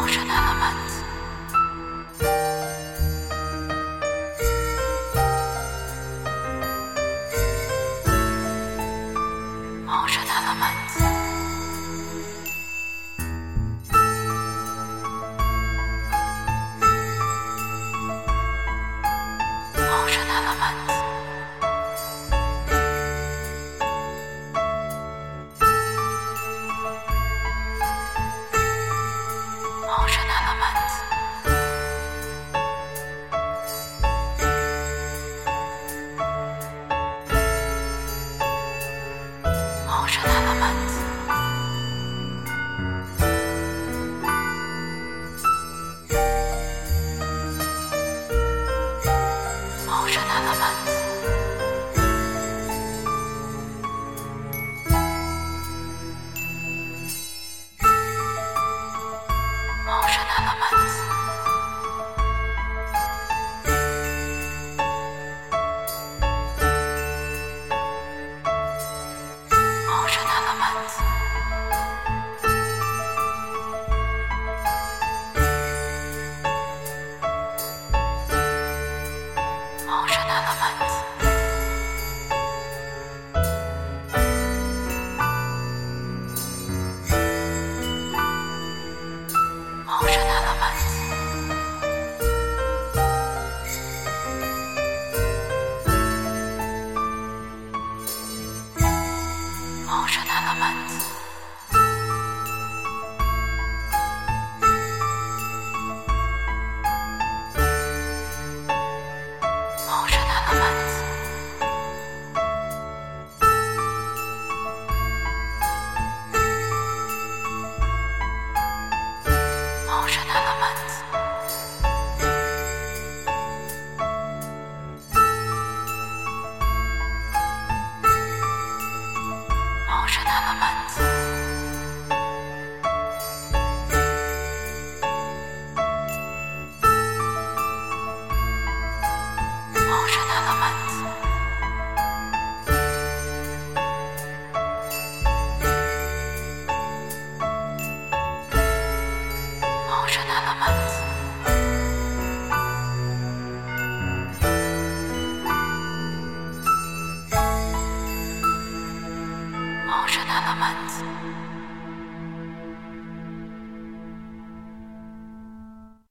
Motion elements. Motion elements. Motion elements. Motion elements. Motion elements. Motion elements. Motion elements. Motion elements. Motion elements. Motion elements. Motion elements. Motion elements. Motion elements. Motion elements. Motion elements. Motion elements. Motion elements.